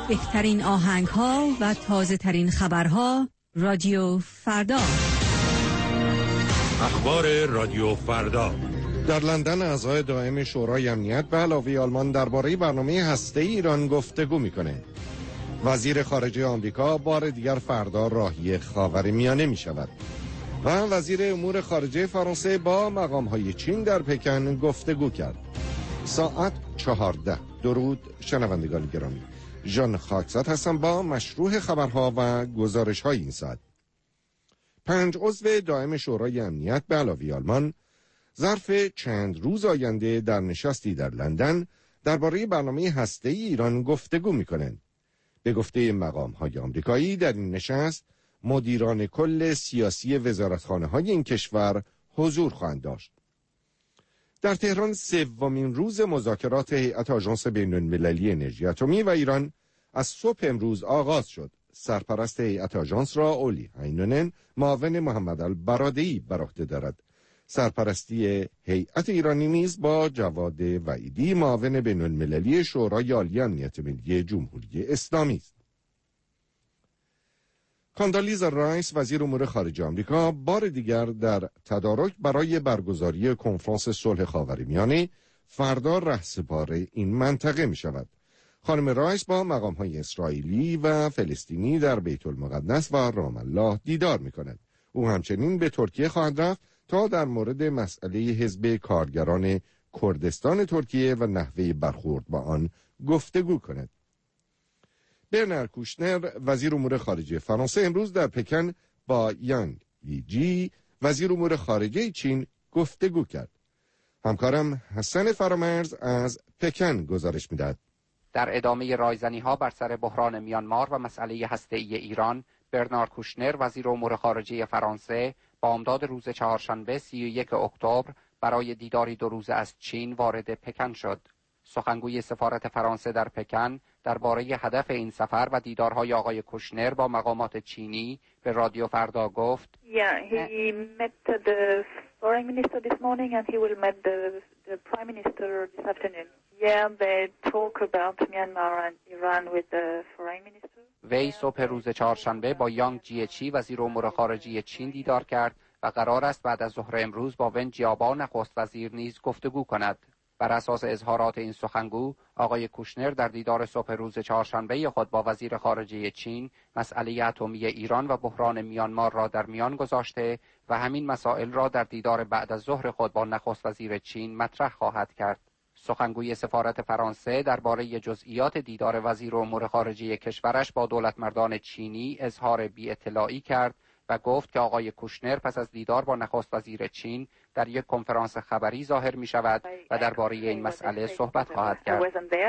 بهترین آهنگ‌ها و تازه‌ترین خبرها رادیو فردا. اخبار رادیو فردا. در لندن اعضای دائم شورای امنیت به علاوه آلمان درباره برنامه هسته‌ای ایران گفتگو می‌کنه. وزیر خارجه آمریکا بار دیگر فردا راهی خاورمیانه می‌شود. و وزیر امور خارجه فرانسه با مقام‌های چین در پکن گفتگو کرد. ساعت 14. درود شنوندگان گرامی. ژان خاکزاد هستم با مشروع خبرها و گزارش‌های این ساعت. 5 عضو دائم شورای امنیت به علاوه آلمان ظرف چند روز آینده در نشستی در لندن درباره برنامه هسته‌ای ایران گفتگو می‌کنند. به گفته مقام‌های آمریکایی در این نشست مدیران کل سیاسی وزارتخانه‌های این کشور حضور خواهند داشت. در تهران سومین روز مذاکرات هیئت آژانس بین‌المللی انرژی اتمی و ایران از صبح امروز آغاز شد. سرپرست هیئت آژانس را اولی هینونن معاون محمد البرادعی بر عهده دارد. سرپرستی هیئت ایرانی نیز با جواد وحیدی معاون بین‌المللی شورای عالی امنیت ملی جمهوری اسلامی است. کاندالیزا رایس وزیر امور خارجه آمریکا بار دیگر در تدارک برای برگزاری کنفرانس صلح خاورمیانه فردا رهسپار این منطقه می شود. خانم رایس با مقام‌های اسرائیلی و فلسطینی در بیت المقدس و رام الله دیدار می کند. او همچنین به ترکیه خواهد رفت تا در مورد مسئله حزب کارگران کردستان ترکیه و نحوه برخورد با آن گفتگو کند. برنارد کوشنر وزیر امور خارجه فرانسه امروز در پکن با یانگ لیجی وزیر امور خارجه چین گفتگو کرد. همکارم حسن فرامرز از پکن گزارش می‌دهد. در ادامه رایزنی‌ها بر سر بحران میانمار و مسئله هسته‌ای ایران، برنارد کوشنر وزیر امور خارجه فرانسه بامداد روز چهارشنبه 31 اکتبر برای دیداری 2 روزه از چین وارد پکن شد. سخنگوی سفارت فرانسه در پکن درباره هدف این سفر و دیدارهای آقای کوشنر با مقامات چینی به رادیو فردا گفت: he met the foreign minister this morning and he will meet the prime minister this afternoon. They talk about Myanmar and Iran with the foreign minister. وی صبح روز چهارشنبه با یانگ جیچی وزیر امور خارجه چین دیدار کرد و قرار است بعد از ظهر امروز با ون جیابا نخست وزیر نیز گفتگو کند. بر اساس اظهارات این سخنگو، آقای کوشنر در دیدار صبح روز چهارشنبه خود با وزیر خارجه چین مسئله اتمی ایران و بحران میانمار را در میان گذاشته و همین مسائل را در دیدار بعد از ظهر خود با نخست وزیر چین مطرح خواهد کرد. سخنگوی سفارت فرانسه درباره جزئیات دیدار وزیر امور خارجه کشورش با دولتمردان چینی اظهار بی‌اطلاعی کرد و گفت که آقای کوشنر پس از دیدار با نخست وزیر چین در یک کنفرانس خبری ظاهر می شود و درباره این مسئله صحبت خواهد کرد.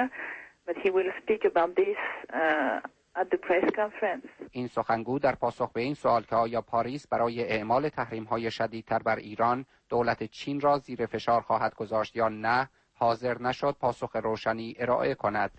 این سخنگو در پاسخ به این سوال که آیا پاریس برای اعمال تحریم‌های شدیدتر بر ایران دولت چین را زیر فشار خواهد گذاشت یا نه، حاضر نشد پاسخ روشنی ارائه کند.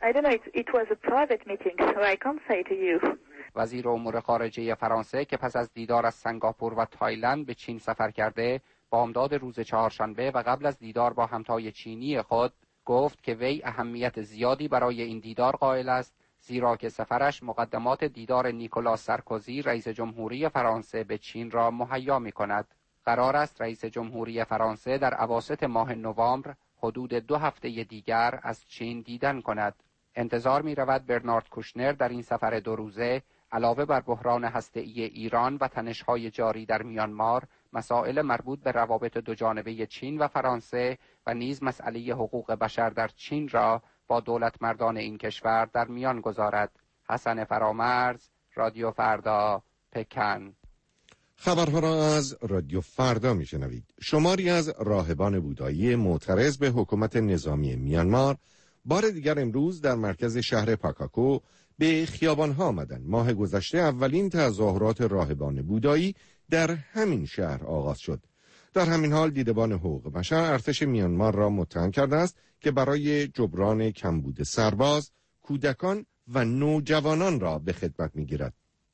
وزیر امور خارجه فرانسه که پس از دیدار از سنگاپور و تایلند به چین سفر کرده، بامداد روز چهارشنبه و قبل از دیدار با همتای چینی خود گفت که وی اهمیت زیادی برای این دیدار قائل است، زیرا که سفرش مقدمات دیدار نیکولاس سارکوزی رئیس جمهوری فرانسه به چین را مهیا می‌کند. قرار است رئیس جمهوری فرانسه در اواسط ماه نوامبر حدود 2 هفته دیگر از چین دیدن کند. انتظار می رود برنارد کوشنر در این سفر 2 روزه علاوه بر بحران هسته‌ای ایران و تنش‌های جاری در میانمار، مسائل مربوط به روابط دوجانبه چین و فرانسه و نیز مسئله حقوق بشر در چین را با دولتمردان این کشور در میان گذارد. حسن فرامرز، رادیو فردا، پکن. خبرها را از رادیو فردا میشنوید. شماری از راهبان بودایی معترض به حکومت نظامی میانمار بار دیگر امروز در مرکز شهر پاکاکو به خیابان‌ها آمدند. ماه گذشته اولین تظاهرات راهبان بودایی در همین شهر آغاز شد. در همین حال دیدبان حقوق بشر ارتش میانمار را متهم کرده است که برای جبران کمبود سرباز، کودکان و نوجوانان را به خدمت می‌گیرد.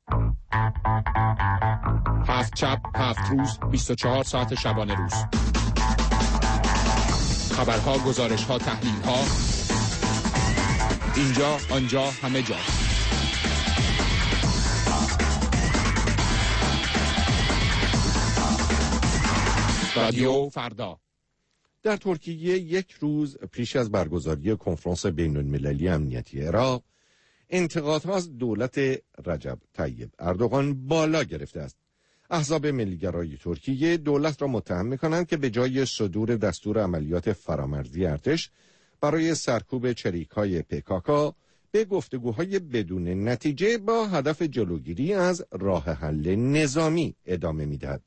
7 شب 7 روز 24 ساعت شبانه روز. خبرها، گزارش‌ها، تحلیل‌ها، اینجا آنجا همه جا. رادیو فردا. در ترکیه یک روز پیش از برگزاری کنفرانس بین‌المللی امنیتی عراق، انتقادها از دولت رجب طیب اردوغان بالا گرفته است. احزاب ملیگرای ترکیه دولت را متهم می‌کنند که به جای صدور دستور عملیات فرامرزی ارتش برای سرکوب چریک‌های PKK به گفتگوهای بدون نتیجه با هدف جلوگیری از راه حل نظامی ادامه می‌دهد.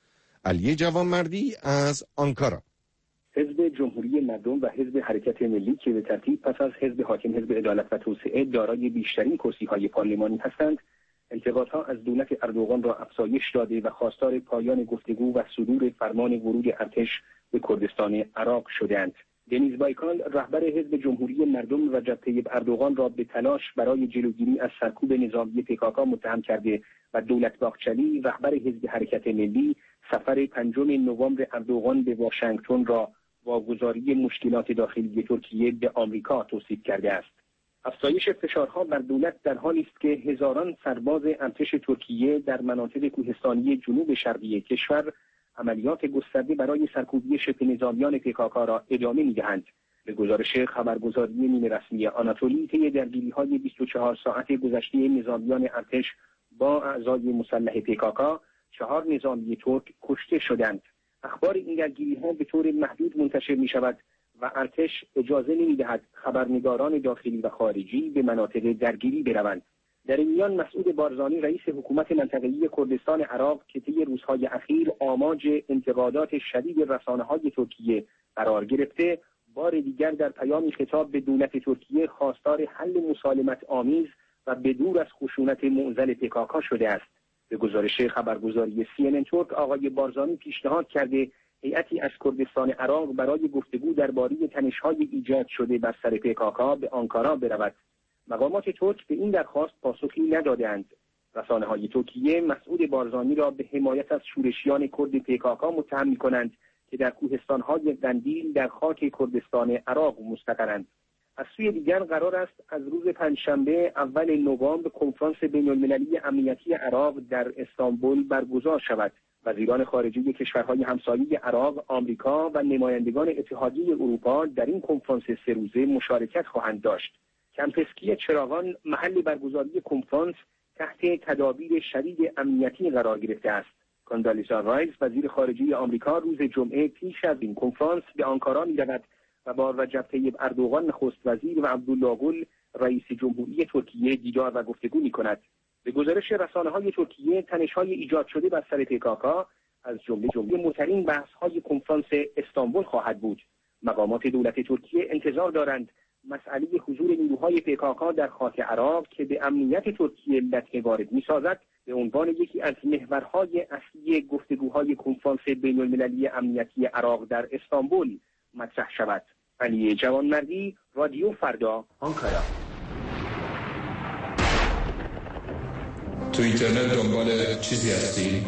علی جوانمردی از آنکارا. حزب جمهوری مردم و حزب حرکت ملی که به ترتیب پس از حزب حاکم حزب عدالت و توسعه دارای بیشترین کرسی‌های پارلمانی هستند، انتقادها از دولت اردوغان را افزایش داده و خواستار پایان گفتگو و صدور فرمان ورود ارتش به کردستان عراق شدند. دنیز بایکال رهبر حزب جمهوری مردم رجب طیب اردوغان را به تلاش برای جلوگیری از سرکوب نظامی PKK متهم کرده و دولت باقچلی رهبر حزب حرکت ملی سفر 5 نوامبر اردوغان به واشنگتن را واگذاری مشکلات داخلی ترکیه به آمریکا توصیف کرده است. افزایش فشارها بر دولت در حالی است که هزاران سرباز ارتش ترکیه در مناطق کوهستانی جنوب شرقی کشور عملیات گسترده برای سرکوبی شبه نظامیان PKK را ادامه می‌دهند. به گزارش خبرگزاری نیمه رسمی آناتولی، طی درگیری‌های 24 ساعت گذشته نظامیان ارتش با اعضای مسلح PKK 4 نظامی ترک کشته شدند. اخبار این درگیری‌ها به طور محدود منتشر می‌شود و ارتش اجازه نمی‌دهد خبرنگاران داخلی و خارجی به مناطق درگیری بروند. در این میان مسعود بارزانی رئیس حکومت منطقه‌ای کردستان عراق که طی روزهای اخیر آماج انتقادات شدید رسانه‌های ترکیه قرار گرفته، بار دیگر در پیامی خطاب به دولت ترکیه خواستار حل مسالمت آمیز و بدور از خشونت معضل PKK شده است. به گزارش خبرگزاری CNN ترک، آقای بارزانی پیشنهاد کرده هیئتی از کردستان عراق برای گفتگو درباره تنش‌های ایجاد شده بر سر PKK به آنکارا برود. مقامات ترک به این درخواست پاسخی ندادند. رسانه‌های ترکیه مسعود بارزانی را به حمایت از شورشیان کرد PKK متهم می‌کنند که در کوهستان‌های قندیل در خاک کردستان عراق مستقرند. از سوی دیگر قرار است از روز پنجشنبه اول نوامبر کنفرانس بین‌المللی امنیتی عراق در استانبول برگزار شود. وزیران خارجه کشورهای همسایه عراق، آمریکا و نمایندگان اتحادیه اروپا در این کنفرانس 3 روزه مشارکت خواهند داشت. کمپسکی چراغان محل برگزاری کنفرانس تحت تدابیر شدید امنیتی قرار گرفته است. کاندالیزا رایس وزیر خارجه آمریکا روز جمعه پیش از این کنفرانس به آنکارا می‌رود و با رجب طیب اردوغان نخست وزیر و عبدالله گل رئیس جمهوری ترکیه دیدار و گفتگو می‌کند. به گزارش رسانه‌های ترکیه، تنش‌های ایجاد شده بر سر PKK از جمله مهمترین بحث‌های کنفرانس استانبول خواهد بود. مقامات دولت ترکیه انتظار دارند مسئله حضور نیروهای PKK در خاک عراق که به امنیت ترکیه لطمه وارد می‌سازد به عنوان یکی از محورهای اصلی گفتگوهای کنفرانس بین‌المللی امنیتی عراق در استانبول مطرح شود. علی جوانمردی، رادیو فردا، آنکارا. تو اینترنت دنبال چیزی هستی؟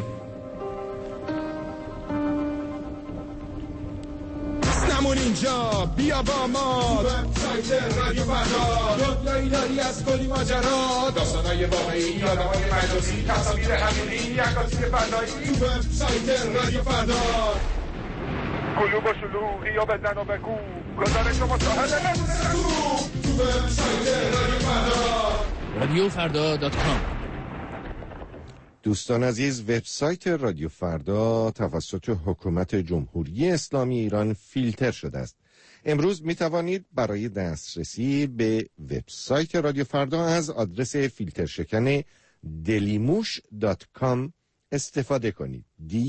نمون اینجا بیا با ما وبسایت رادیو فردا، دنیایی داری از کلی ماجرا، داستانای واقعی، آدمای مجازی، تصاویر حقیقی، عکاسی فضایی. تو وبسایت رادیو فردا قلوب و شلوغی و بزن و بگو، گزارش و مصاحبه نگو. تو وبسایت رادیو فردا radiofarda.com. دوستان عزیز، وبسایت رادیو فردا توسط حکومت جمهوری اسلامی ایران فیلتر شده است. امروز می توانید برای دسترسی به وبسایت رادیو فردا از آدرس فیلتر شکن delimush.com استفاده کنید.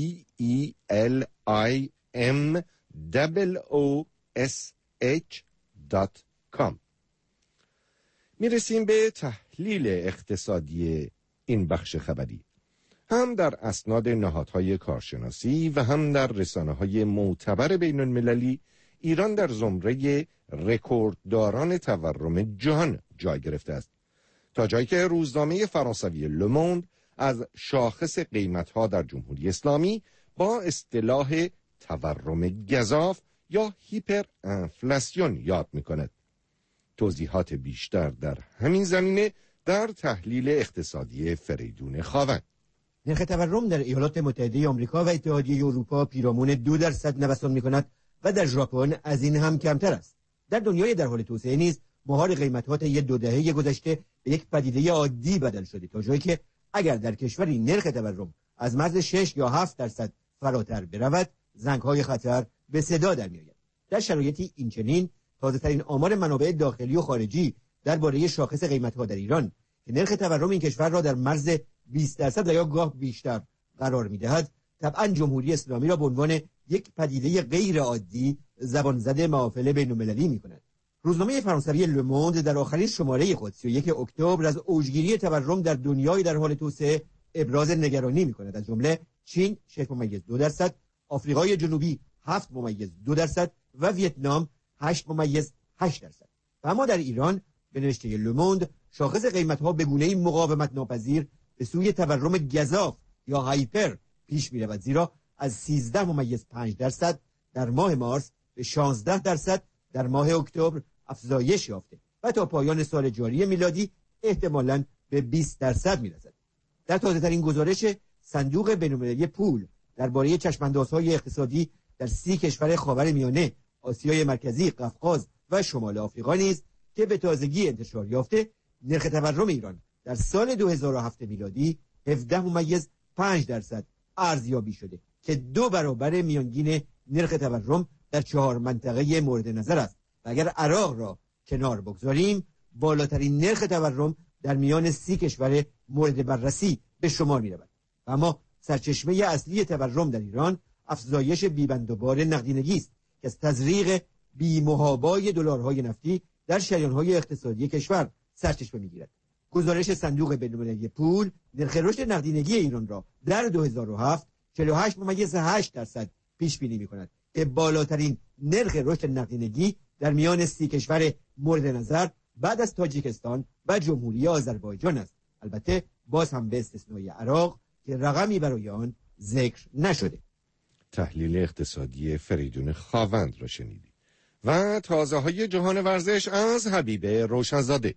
DELIMOSH.com. می رسیم به تحلیل اقتصادی این بخش خبری. هم در اسناد نهادهای کارشناسی و هم در رسانه‌های معتبر بین‌المللی ایران در زمره رکوردداران تورم جهان جای گرفته است، تا جایی که روزنامه فرانسوی لوموند از شاخص قیمت‌ها در جمهوری اسلامی با اصطلاح تورم گزاف یا هیپر انفلاسیون یاد می‌کند. توضیحات بیشتر در همین زمینه در تحلیل اقتصادی فریدون خاوند. نرخ تورم در ایالات متحده آمریکا و اتحادیه اروپا پیرامون 2% نوسان می‌کند و در ژاپن از این هم کمتر است. در دنیای در حال توسعه نیز مهار قیمت‌ها طی 2 دهه گذشته به یک پدیده عادی بدل شده، تا جایی که اگر در کشوری نرخ تورم از مرز 6 یا 7% فراتر برود، زنگ‌های خطر به صدا در می‌آید. در شرایطی اینچنین تازه‌ترین آمار منابع داخلی و خارجی درباره شاخص قیمت‌ها در ایران که نرخ تورم این کشور را در مرز 20% و یا گاه بیشتر قرار می‌دهد، طبعاً جمهوری اسلامی را به عنوان یک پدیده غیر عادی زبانزد محافل بین‌المللی می‌کند. روزنامه فرانسوی لوموند در آخرین شماره خود 31 اکتبر از اوجگیری تورم در دنیای در حال توسعه ابراز نگرانی می‌کند. از جمله چین 6.2%، آفریقای جنوبی 7.2% و ویتنام 8.8%. و اما در ایران به نوشته لوموند شاخص قیمت‌ها به گونه‌ای مقاومت ناپذیر به سوی تورم گزاف یا هایپر پیش می‌رود، زیرا از 13.5% در ماه مارس به 16% در ماه اکتبر افزایش یافته و تا پایان سال جاری میلادی احتمالاً به 20% می‌رسد. در تازه‌ترین گزارش صندوق بین‌المللی پول درباره چشم‌اندازهای اقتصادی در 30 کشور خاورمیانه، آسیای مرکزی، قفقاز و شمال آفریقا نیز که به تازگی انتشار یافته، نرخ تورم ایران در سال 2007 میلادی 17.5% ارزیابی شده که 2 برابر میانگین نرخ تورم در 4 منطقه مورد نظر است. و اگر عراق را کنار بگذاریم، بالاترین نرخ تورم در میان 30 کشور مورد بررسی به شمار می رود. اما سرچشمه اصلی تورم در ایران افزایش بی‌بندوبار نقدینگی است که از تزریق بی‌محابای دلارهای نفتی در شریان‌های اقتصادی کشور سرچشمه می‌گیرد. گزارش صندوق بین‌المللی پول نرخ رشد نقدینگی ایران را در 2007 48.8% پیش بینی می‌کند که بالاترین نرخ رشد نقدینگی در میان 30 کشور مورد نظر بعد از تاجیکستان و جمهوری آذربایجان است. البته باز هم به استثنای عراق که رقمی برای آن ذکر نشده. تحلیل اقتصادی فریدون خاوند را شنیدید. و تازه‌های جهان ورزش از حبیب روشنزاده.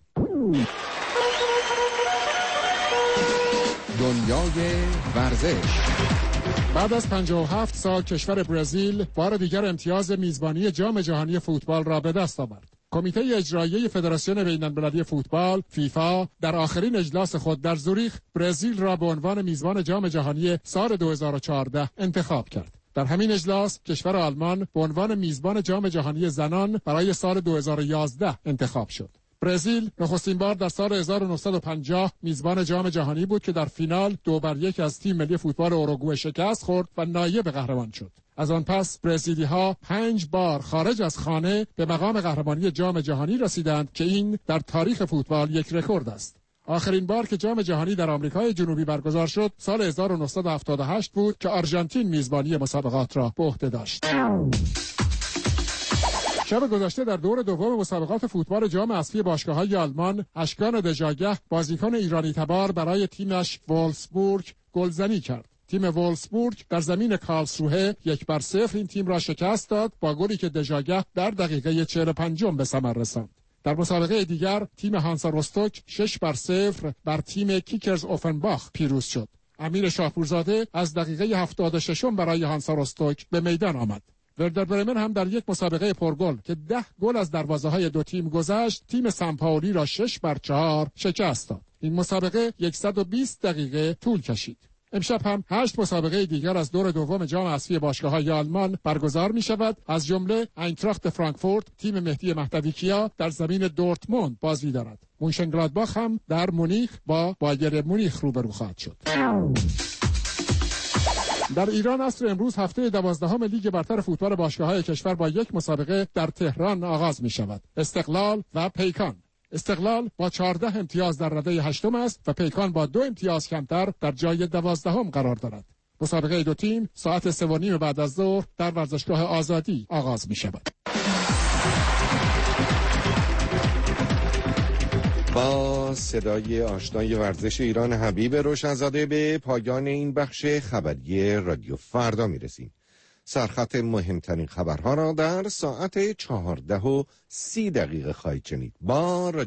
دنیای ورزش. بعد از 57 سال کشور برزیل بار دیگر امتیاز میزبانی جام جهانی فوتبال را به دست آورد. کمیته اجرایی فدراسیون بین‌المللی فوتبال فیفا در آخرین اجلاس خود در زوریخ برزیل را به عنوان میزبان جام جهانی سال 2014 انتخاب کرد. در همین اجلاس کشور آلمان به عنوان میزبان جام جهانی زنان برای سال 2011 انتخاب شد. برزیل نخستین بار در سال 1950 میزبان جام جهانی بود که در فینال 2-1 از تیم ملی فوتبال اوروگوئه شکست خورد و نایب قهرمان شد. از آن پس برزیلی‌ها 5 بار خارج از خانه به مقام قهرمانی جام جهانی رسیدند که این در تاریخ فوتبال یک رکورد است. آخرین بار که جام جهانی در آمریکای جنوبی برگزار شد سال 1978 بود که آرژانتین میزبانی مسابقات را به عهده داشت. شب گذشته در دور دوم مسابقات فوتبال جام حذفی باشگاه‌های آلمان، اشکان دژاگه بازیکن ایرانی تبار برای تیمش وولفسبورگ گلزنی کرد. تیم وولفسبورگ در زمین کارلسروه 1-0 این تیم را شکست داد با گلی که دژاگه در دقیقه 45 به ثمر رساند. در مسابقه دیگر تیم هانسا روستوک 6-0 بر تیم کیکرز اوفنباخ پیروز شد. امیر شاپورزاده از دقیقه 76 برای هانسا روستوک به میدان آمد. وردر برمن هم در یک مسابقه پرگل که 10 گل از دروازه‌های دو تیم گذشت، تیم سمپاولی را 6-4 شکست داد. این مسابقه 120 دقیقه طول کشید. امشب هم 8 مسابقه دیگر از دور دوم جام حذفی باشگاه‌های آلمان برگزار می‌شود. از جمله اینتراخت فرانکفورت تیم مهدی مهدوی کیا در زمین دورتموند بازی دارد. مونشنگلادباخ هم در مونیخ با بایر مونیخ روبرو خواهد شد. در ایران عصر امروز هفته 12 لیگ برتر فوتبال باشگاه‌های کشور با یک مسابقه در تهران آغاز می‌شود. استقلال و پیکان. استقلال با 14 امتیاز در رده هشتم است و پیکان با 2 امتیاز کمتر در جای 12 قرار دارد. مسابقه دو تیم ساعت 3:30 بعد از ظهر در ورزشگاه آزادی آغاز می‌شود. با صدای آشنای ورزش ایران حبیب روشنزاده به پایان این بخش خبری رادیو فردا میرسیم. سرخط مهمترین خبرها را در ساعت 14:30 خواهید شنید. با